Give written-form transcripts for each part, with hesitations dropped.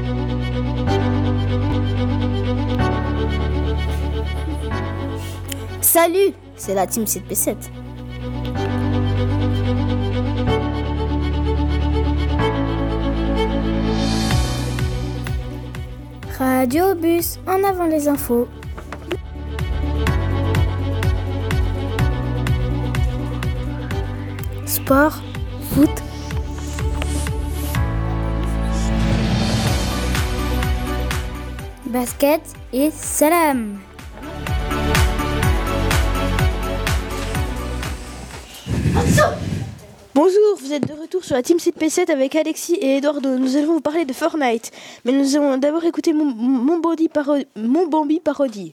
Salut, c'est la team 7p7. Radio Bus, en avant les infos. Sport, foot. Basket et salam. Bonjour, vous êtes de retour sur la team 7p7 avec Alexis et Eduardo. Nous allons vous parler de Fortnite, mais nous allons d'abord écouter mon Bambi parodie.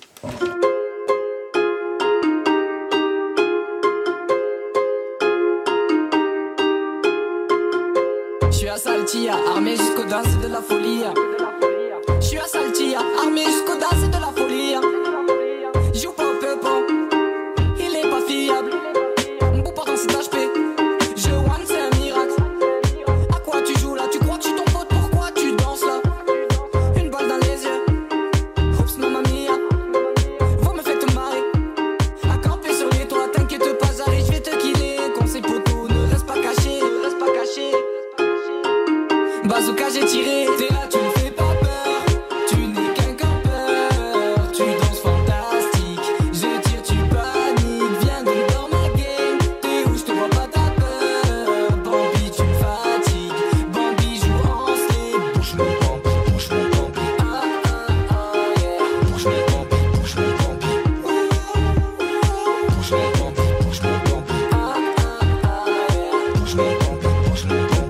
Je suis à Saltia, armé jusqu'aux dents, c'est de la folie. Je suis à Saltia, armé jusqu'aux dents, c'est de la folie. Joue pas au pépon, il est pas fiable. M'bou pourtant c'est HP, je one c'est un miracle. À quoi tu joues là, tu crois que tu ton pote, pourquoi tu danses là? Une balle dans les yeux, oups mamma mia. Vous me faites marrer, à camper sur les toits, t'inquiète pas j'arrive, je vais te killer. Conseil poteau, ne reste pas caché, ne reste pas caché. Bazooka j'ai tiré, t'es là tu me fais pas peur. Tu n'es qu'un campeur, tu danses fantastique. Je tire tu paniques, viens donc dans ma game. T'es où je te vois pas ta peur. Bambi tu me fatigues, Bambi joue en slip. Bouge mon Bambi, bouge mon Bambi. Ah ah ah yeah. Bouge mon Bambi, bouge mon Bambi. Bouge mon Bambi, bouge mon Bambi. Ah ah ah yeah. Bouge mon Bambi, bouge mon Bambi.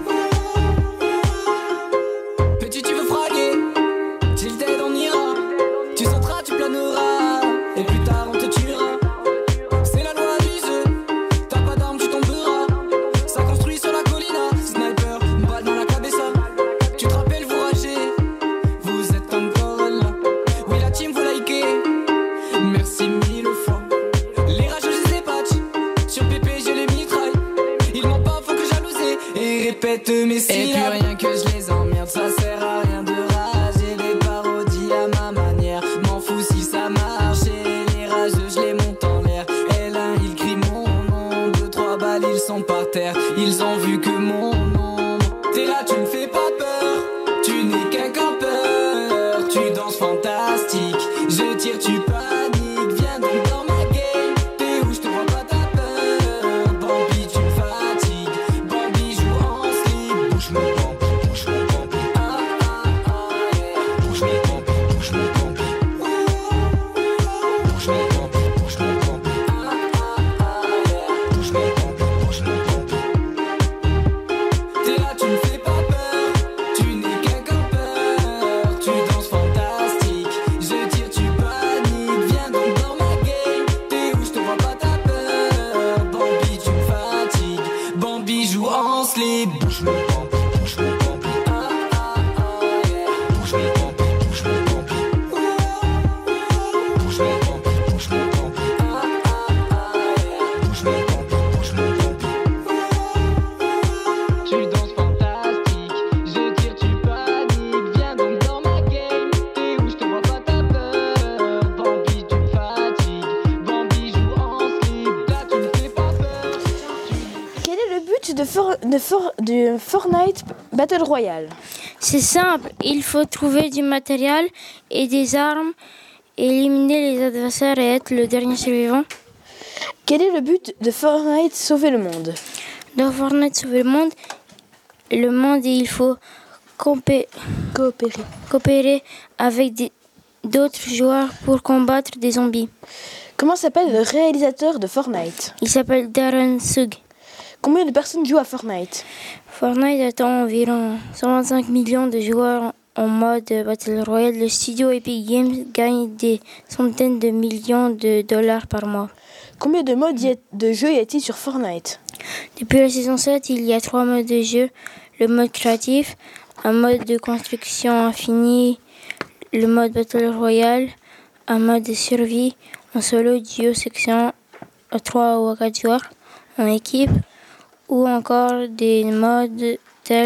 Petit tu veux fraguer, s'il t'aide on ira. Tu sauteras, tu planeras, et plus tard on te tuera. C'est la loi du jeu, t'as pas d'armes tu tomberas. Ça construit sur la colline, sniper, balle dans la cabeza. Tu te rappelles vous ragez, vous êtes encore là. Oui la team vous likez, merci mille fois. Les rageux je les patch, sur PP j'ai les mitrailles. Ils m'ont pas faut que jalouser, et répète mes syllabes. Et puis rien que je les emmerde, ça sert à rien de rager. Les parodies à ma manière, m'en fous si ça marche. Et les rageux je les monte en l'air. Et là ils crient mon nom, 2-3 balles ils sont par terre. Ils ont vu que mon nombre. T'es là tu me fais pas peur, tu n'es qu'un campeur. Tu danses fantastique, je tire tu paniques. Viens donc dans ma game, t'es où je te vois pas ta peur. Bambi tu me fatigues, Bambi joue en slip. Bouge mon Bambi, bouge mon Bambi. Ah ah ah yeah. Bouge mon Bambi, bouge mon Bambi. Bouge mon Bambi, bouge mon Bambi. Ah ah ah yeah. Bouge mon Bambi, bouge mon Bambi. T'es là tu me fais pas peur, tu n'es qu'un campeur. Tu danses fantastique, je tire tu paniques. Viens donc dans ma game, t'es où je te vois pas ta peur. Bambi tu me fatigues, Bambi joue en slip. Bouge mon Bambi, bouge mon Bambi. Ah ah ah yeah. Bouge mon Bambi, bouge mon Bambi. Bouge mon Bambi, bouge mon Bambi. Ah ah ah yeah. Bouge mon Bambi, bouge mon Bambi. Tu danses fantastique, je tire tu paniques. Viens donc dans ma game, t'es où je te vois pas ta peur. Bambi tu me fatigues, Bambi joue en slip. Là tu me fais pas peur. Quel est le but de Fortnite Battle Royale? C'est simple, il faut trouver du matériel et des armes, éliminer les adversaires et être le dernier survivant. Quel est le but de Fortnite Sauver le monde? Dans Fortnite Sauver le monde, il faut coopérer avec d'autres joueurs pour combattre des zombies. Comment s'appelle le réalisateur de Fortnite? Il s'appelle Darren Sug. Combien de personnes jouent à Fortnite? Fortnite attend environ 125 millions de joueurs en mode Battle Royale. Le studio Epic Games gagne des centaines de millions de dollars par mois. Combien de modes de jeu y a-t-il sur Fortnite? Depuis la saison 7, il y a 3 modes de jeu. Le mode créatif, un mode de construction infinie, le mode Battle Royale, un mode de survie, en solo, duo, section, à 3 ou à 4 joueurs, en équipe, ou encore des modes tels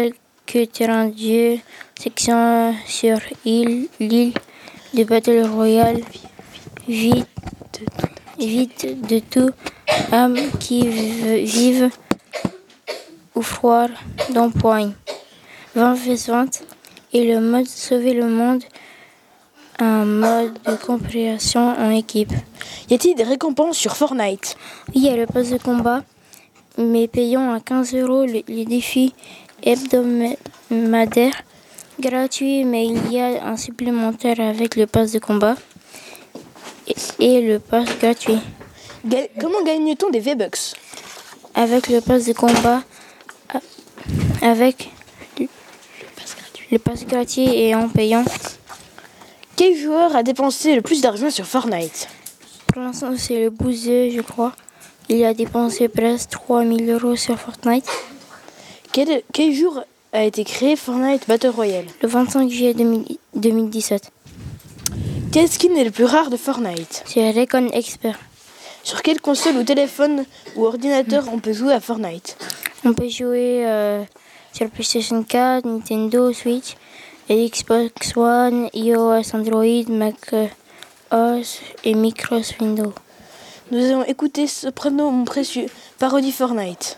que terrain de jeu, section sur l'île de Battle Royale, vide de tout, âmes qui vivent ou froid d'empoigne. 20 vs 20 et le mode sauver le monde, un mode de compréhension en équipe. Y a-t-il des récompenses sur Fortnite? Oui, il y a le pass de combat, mais payant à 15 € les défis hebdomadaires, gratuits, mais il y a un supplémentaire avec le pass de combat et le pass gratuit. Comment gagne-t-on des V-Bucks? Avec le pass de combat, avec le pass gratuit et en payant. Quel joueur a dépensé le plus d'argent sur Fortnite? Pour l'instant, c'est le Bouzeux, je crois. Il a dépensé presque 3 000 € sur Fortnite. Quel jour a été créé Fortnite Battle Royale? Le 25 juillet 2017. Quel skin est le plus rare de Fortnite? C'est Recon Expert. Sur quelle console ou téléphone ou ordinateur on peut jouer à Fortnite? On peut jouer sur PlayStation 4, Nintendo, Switch, et Xbox One, iOS, Android, Mac OS et Microsoft Windows. Nous allons écouter Soprano, mon précieux, parodie Fortnite.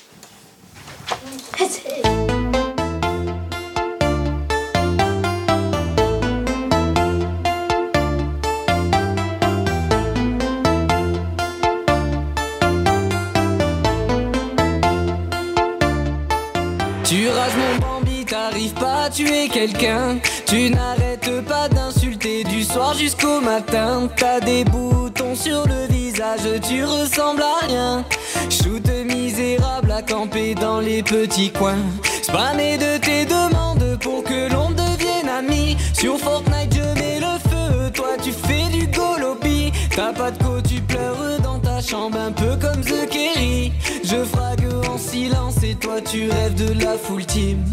Tu rages mon Bambi, t'arrives pas à tuer quelqu'un. Tu n'arrêtes pas d'insulter du soir jusqu'au matin. T'as des boutons sur le visage, tu ressembles à rien. Shoot misérable à camper dans les petits coins. Spammer de tes demandes pour que l'on devienne amis. Sur Fortnite je mets le feu, toi tu fais du golopi. T'as pas de co, tu pleures dans ta chambre un peu comme The Kerry. Je frague en silence et toi tu rêves de la full team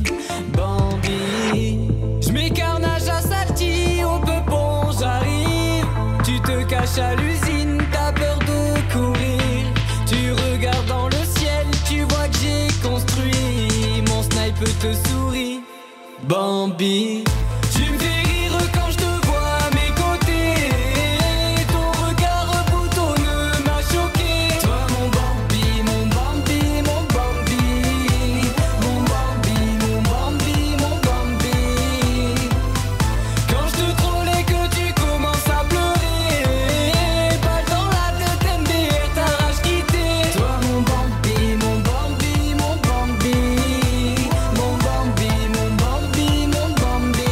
Bambi. Je mets carnage à Salty, au peupon j'arrive. Tu te caches à l'usine, t'as peur de courir. Tu regardes dans le ciel, tu vois que j'ai construit. Mon snipe te sourit Bambi. Tu me fais rire quand je te vois à mes côtés. Ton regard boutonneux m'a choqué. Toi mon Bambi, mon Bambi, mon Bambi. Mon Bambi, mon Bambi, mon Bambi. Quand je te troll et que tu commences à pleurer, balle dans la tête, MDR, ta rage quittée. Toi mon Bambi, mon Bambi, mon Bambi. Mon Bambi, mon Bambi, mon Bambi.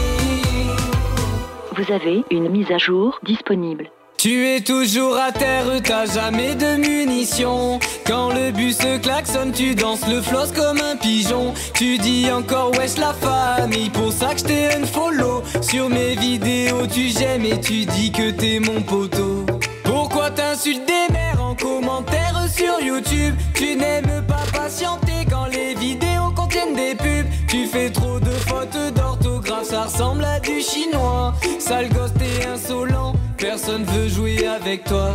Vous avez une mise à jour disponible. Tu es toujours à terre, t'as jamais de munitions. Quand le bus klaxonne, tu danses le floss comme un pigeon. Tu dis encore wesh la famille, pour ça que je t'ai unfollow. Sur mes vidéos tu j'aime et tu dis que t'es mon poteau. Pourquoi t'insultes des mères en commentaire sur YouTube? Tu n'aimes pas patienter quand les vidéos contiennent des pubs. Tu fais trop de fautes d'orthographe, ça ressemble à du chinois. Sale gosse, t'es insolent, personne veut jouer avec toi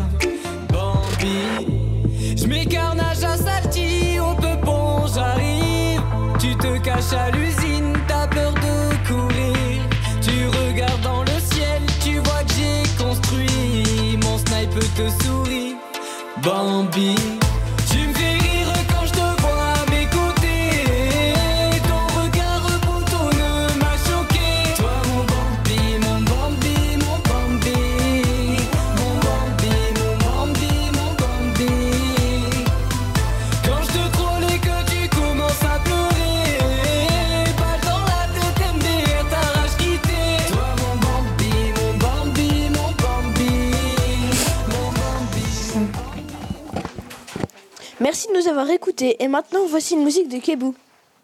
Bambi. Je mets carnage à Salty, au peupon j'arrive. Tu te caches à l'usine, t'as peur de courir. Tu regardes dans le ciel, tu vois que j'ai construit. Mon snipe te sourit Bambi. Tu me fais rire quand je te vois à mes côtés. Ton regard boutonneux m'a choqué. Toi mon Bambi, mon Bambi, mon Bambi. Mon Bambi, mon Bambi, mon Bambi. Quand je te troll et que tu commences à pleurer, balle dans la tête, MDR, ta rage quittée. Toi mon Bambi, mon Bambi, mon Bambi. Mon Bambi. Merci de nous avoir écoutés et maintenant voici une musique de Kebou.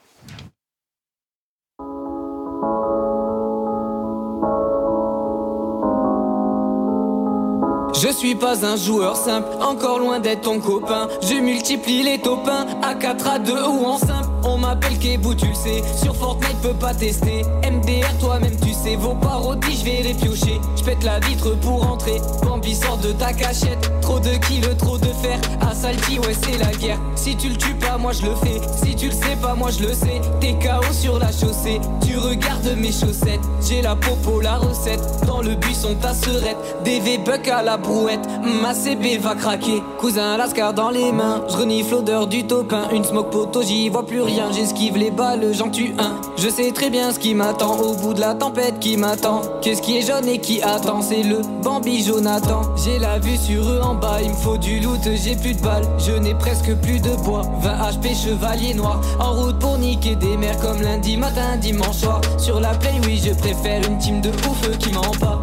Je suis pas un joueur simple, encore loin d'être ton copain. Je multiplie les topins à 4, à 2 ou en simple. On m'appelle Kebou, tu le sais. Sur Fortnite, peux pas tester. MDR, toi-même, tu sais. Vos parodies, je vais les piocher. Je pète la vitre pour entrer. Bambi sort de ta cachette. Trop de kills, trop de fer. À Salty, ouais, c'est la guerre. Si tu le tues pas, moi je le fais. Si tu le sais pas, moi je le sais. T'es KO sur la chaussée. Tu regardes mes chaussettes. J'ai la popo, la recette. Dans le buisson, ta serette. DV buck à la brouette. Ma CB va craquer. Cousin Lascar dans les mains. Je renifle l'odeur du topin. Une smoke poto, j'y vois plus rien. J'esquive les balles, j'en tue un. Je sais très bien ce qui m'attend. Au bout de la tempête qui m'attend. Qu'est-ce qui est jaune et qui attend? C'est le Bambi Jonathan. J'ai la vue sur eux en bas. Il me faut du loot, j'ai plus de balles. Je n'ai presque plus de bois. 20 HP chevalier noir. En route pour niquer des mers comme lundi matin, dimanche soir. Sur la play, oui, je préfère une team de ouf qui ment pas.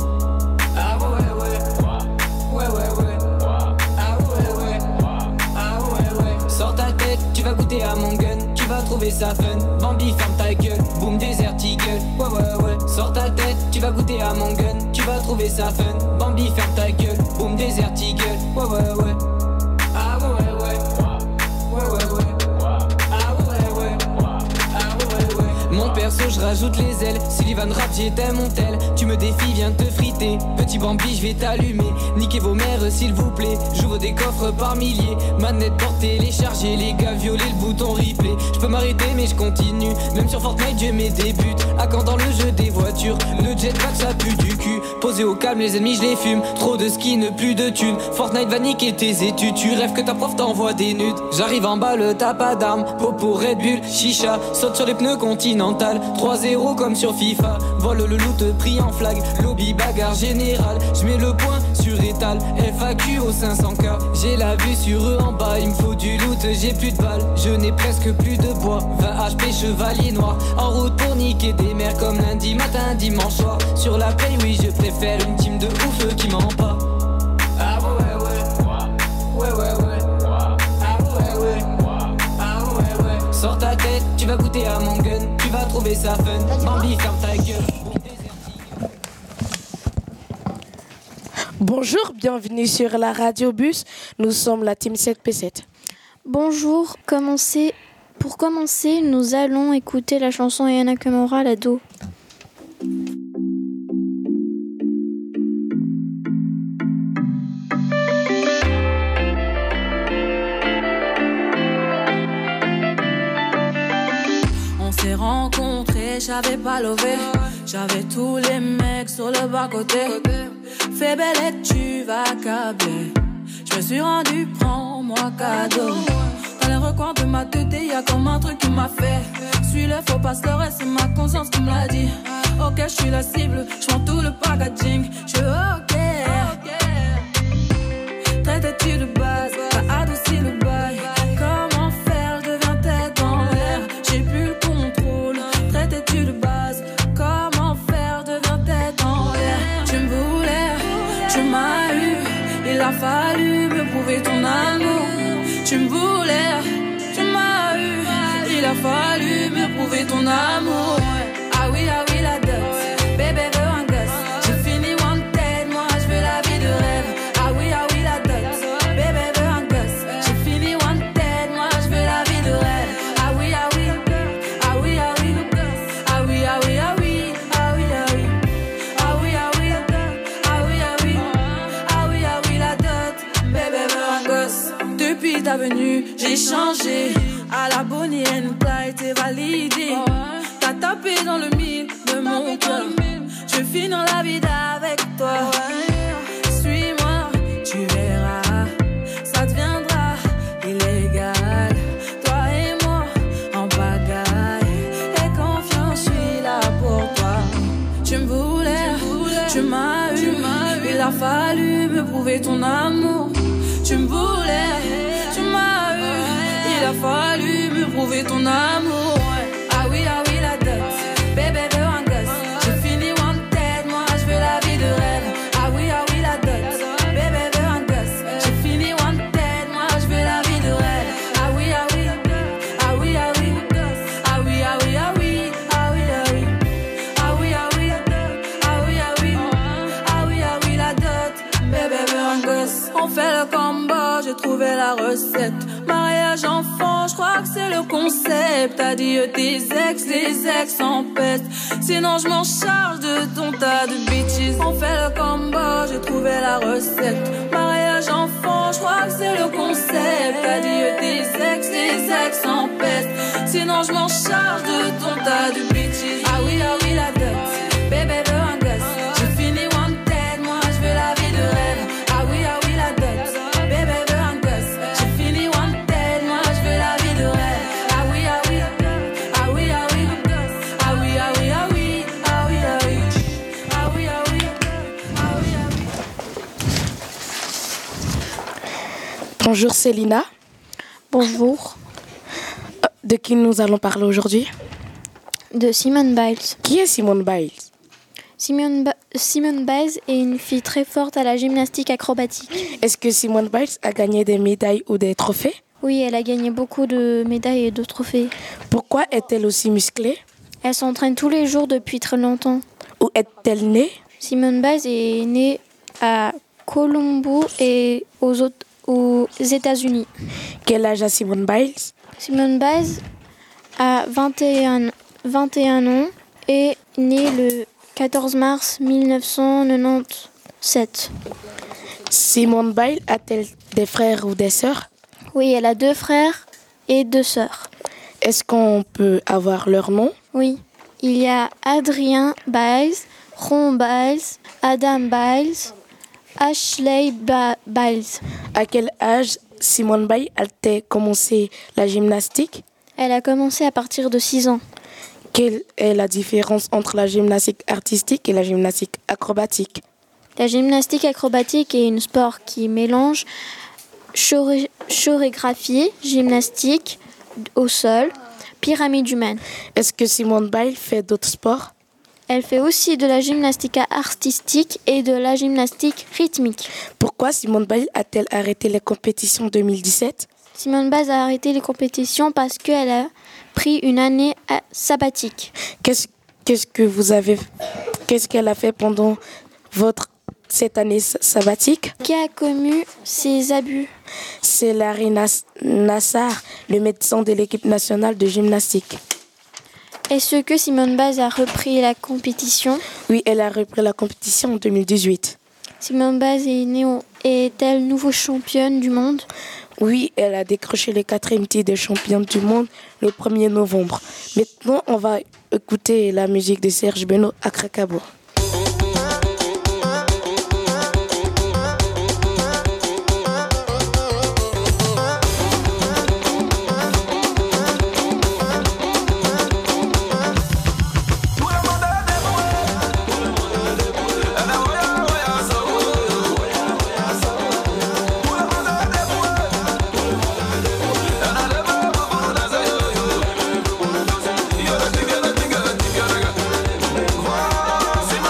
Ah ouais, ouais. Ouais, ouais, ouais. Ah ouais, ouais. Ah ouais, ouais. Sors ta tête, tu vas goûter à mon gun. Tu vas trouver ça fun. Bambi, ferme ta gueule. Boom, Desert Eagle. Ouais, ouais, ouais. Sors ta tête, tu vas goûter à mon gun. Tu vas trouver ça fun. Bambi, ferme ta gueule. Boom, Desert Eagle. Ouais, ouais, ouais. Ah ouais, ouais. Ouais, ouais, ouais. Ah ouais, ouais. Ah ouais, ouais. Mon perso, je rajoute les ailes. Sullivan rap, j'étais mon tel. Tu me défies, viens te friter. Petit Bambi, je vais t'allumer. Niquez vos mères, s'il vous plaît. J'ouvre des coffres par milliers. Manette porte téléchargée. Les gars, violer le bouton replay. Je peux m'arrêter, mais je continue. Même sur Fortnite, je mets des buts. À quand dans le jeu des voitures. Le jetpack, ça pue du cul. Posé au calme, les ennemis, je les fume. Trop de skins, plus de thunes. Fortnite va niquer tes études. Tu rêves que ta prof t'envoie des nudes. J'arrive en balle, t'as pas d'armes. Popo, Red Bull, chicha. Saute sur les pneus continental. 3-0 comme sur FIFA. Vole le loot, pris en flag. Lobby, bagarre générale. J'mets le point sur étal. FAQ au 500K. J'ai la vue sur eux en bas. Il me faut du loot, j'ai plus de balles. Je n'ai presque plus de bois. 20 HP chevalier noir. En route pour niquer des mers comme lundi matin, dimanche soir. Sur la play, oui, je préfère une team de ouf qui ment pas. Ah ouais, ouais. Ouais, ouais, ouais. Ah ouais, ouais. Ah ouais, ouais. Sors ta tête, tu vas goûter à mon gun. Tu vas trouver ça fun. Bambi, ferme ta gueule. Bonjour, bienvenue sur la Radio Bus. Nous sommes la Team 7P7. Bonjour, pour commencer, nous allons écouter la chanson Yana Kamura, l'ado. On s'est rencontrés, j'avais pas levé. J'avais tous les mecs sur le bas-côté. Fais belle et tu vas câbler. Je me suis rendu, prends-moi cadeau. Dans les recoins de ma tête, y'a comme un truc qui m'a fait. Suis-le, faut pas se leurrer, c'est ma conscience qui me l'a dit. Ok, je suis la cible, je prends tout le packaging. Je suis ok. Traite-tu de base, t'as adouci le bail. Comment faire, je deviens tête en l'air. J'ai plus le contrôle. Traite-tu de base, comment faire, je deviens tête en l'air. Tu me voulais, tu m'as eu. Il a fallu me prouver ton amour. Tu me voulais, tu m'as eu. Il a fallu me prouver ton amour. Ah oui, la dot. Bébé veut un gosse. J'ai fini wanted, moi je veux la vie de rêve. Ah oui, la dot. Bébé veut un gosse. J'ai fini wanted, moi je veux la vie de rêve. Ah oui, ah oui. Ah oui, ah oui. Ah oui, ah oui, ah oui. Ah oui, ah oui. Ah oui, ah oui. Ah oui, ah oui. Ah oui, ah oui, la dot. Bébé veut un gosse. Depuis ta venue, j'ai changé. À la Bonnie and Clyde, t'es validé. T'as tapé dans le mille de mon cœur. Je finis dans la vie avec toi. Suis-moi, tu verras. Ça deviendra illégal. Toi et moi, en pagaille. Et confiance, je suis là pour toi. Tu me voulais, tu m'as eu. Il a fallu me prouver ton amour. Tu me voulais, tu m'as eu. Il a fallu me prouver ton amour. Ah oui, la dot. Bébé veut un gosse. J'ai fini wanted, moi je veux la vie de rêve. Ah oui, la dot. Bébé veut un gosse. J'ai fini wanted, moi je veux la vie de rêve. Ah oui, ah oui. Ah oui, ah oui. Ah oui, ah oui, ah oui. Ah oui, ah oui. Ah oui, ah oui. Ah oui, ah oui. Ah oui, ah oui, la dot. Bébé veut un gosse. On fait le combo, j'ai trouvé la recette. Mariage enfant, je crois crois que c'est le concept. Adieu tes ex, les ex en peste. Sinon je m'en charge de ton tas de bitches. On fait le combo, j'ai trouvé la recette. Mariage enfant, je crois que c'est le concept. Adieu tes ex, les ex en peste. Sinon je m'en charge de ton tas de bitches. Ah oui, la dot, bébé veut un gosse. J'ai fini wanted, moi je veux la vie de rêve. Ah oui, la dot, bébé veut un gosse. J'ai fini wanted, moi je veux la vie de rêve. Ah oui, ah oui, ah oui, ah oui, ah oui, ah oui, ah oui, ah oui, ah oui, ah oui, ah oui, ah oui, ah oui. Bonjour Célina. Bonjour. De qui nous allons parler aujourd'hui? De Simone Biles. Qui est Simone Biles? Simone Biles est une fille très forte à la gymnastique acrobatique. Est-ce que Simone Biles a gagné des médailles ou des trophées? Oui, elle a gagné beaucoup de médailles et de trophées. Pourquoi est-elle aussi musclée? Elle s'entraîne tous les jours depuis très longtemps. Où est-elle née? Simone Biles est née à Colombo et aux États-Unis. Quel âge a Simone Biles? Simone Biles a 21 ans et est née le 14 mars 1997. Simone Biles a-t-elle des frères ou des sœurs? Oui, elle a 2 frères et 2 sœurs. Est-ce qu'on peut avoir leur nom? Oui, il y a Adrien Biles, Ron Biles, Adam Biles, Ashley Biles. À quel âge Simone Biles a-t-elle commencé la gymnastique? Elle a commencé à partir de 6 ans. Quelle est la différence entre la gymnastique artistique et la gymnastique acrobatique? La gymnastique acrobatique est un sport qui mélange chorégraphie, gymnastique au sol, pyramide humaine. Est-ce que Simone Biles fait d'autres sports? Elle fait aussi de la gymnastique artistique et de la gymnastique rythmique. Pourquoi Simone Biles a-t-elle arrêté les compétitions en 2017? Simone Biles a arrêté les compétitions parce qu'elle a pris une année sabbatique. Qu'est-ce qu'elle a fait pendant cette année sabbatique? Qui a commis ses abus? C'est Larry Nassar, le médecin de l'équipe nationale de gymnastique. Est-ce que Simone Biles a repris la compétition? Oui, elle a repris la compétition en 2018. Simone Biles est-elle nouveau championne du monde? Oui, elle a décroché le 4e titre de championne du monde le 1er novembre. Maintenant, on va écouter la musique de Serge Benoît à Krakabo. C'est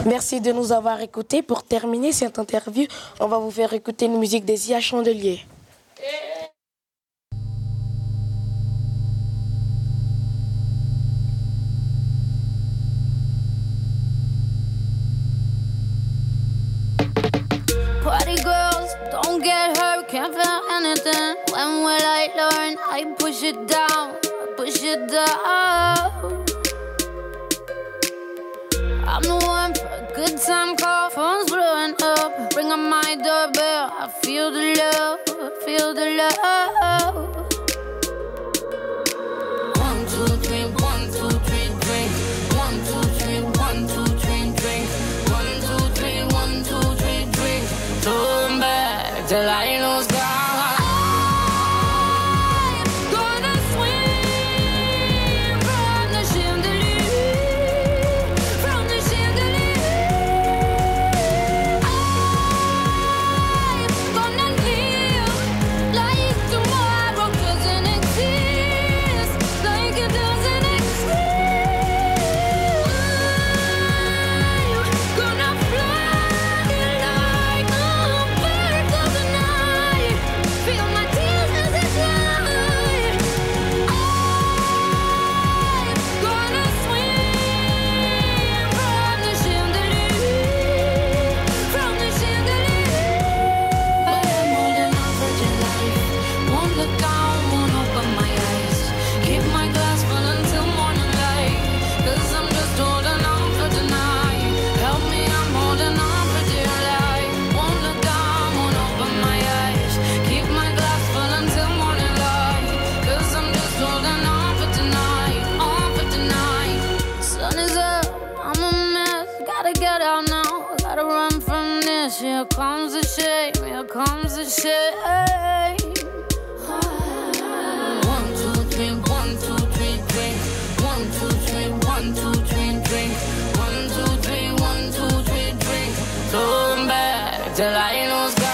Merci de nous avoir écoutés. Pour terminer cette interview, on va vous faire écouter une musique des IA Chandeliers. Party girls, don't get hurt, can't feel anything. When will I learn? I push it down, push it down. I'm the one for a good time call, phone's blowing up. Ring on my doorbell, I feel the love, I feel the love. 1, 2, 3, 1, 2, 3, drink. 1, 2, 3, 1, 2, 3, drink. 1, 2, 3, 1, 2, 3, drink. Turn back till I lose God. Here comes the shame, here comes the shame. 1, 2, 3, 1, 2, 3, drink. 1, 2, 3, 1, 2, 3, drink. 1, 2, 3, 1, 2, 3, drink. Turn back till I lose God.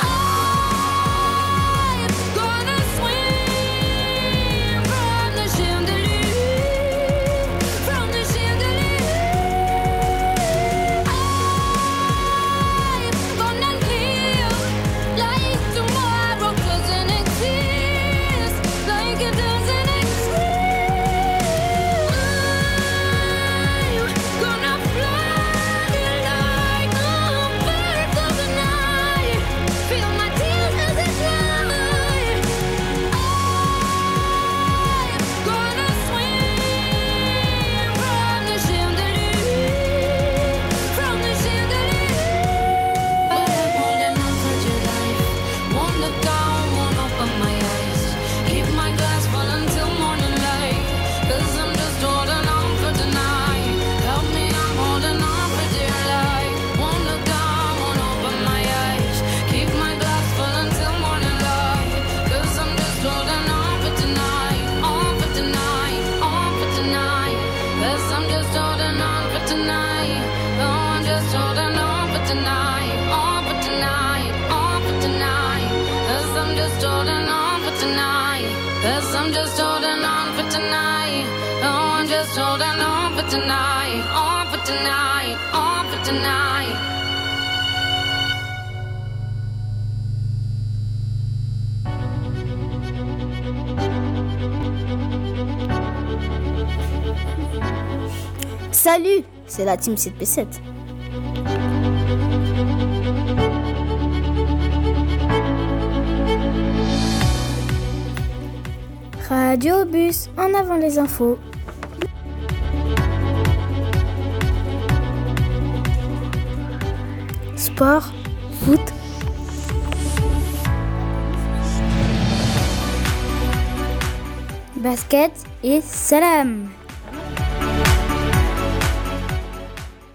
Salut, c'est la team 7P7. Radio Bus, en avant les infos. Sport, foot. Basket et salam.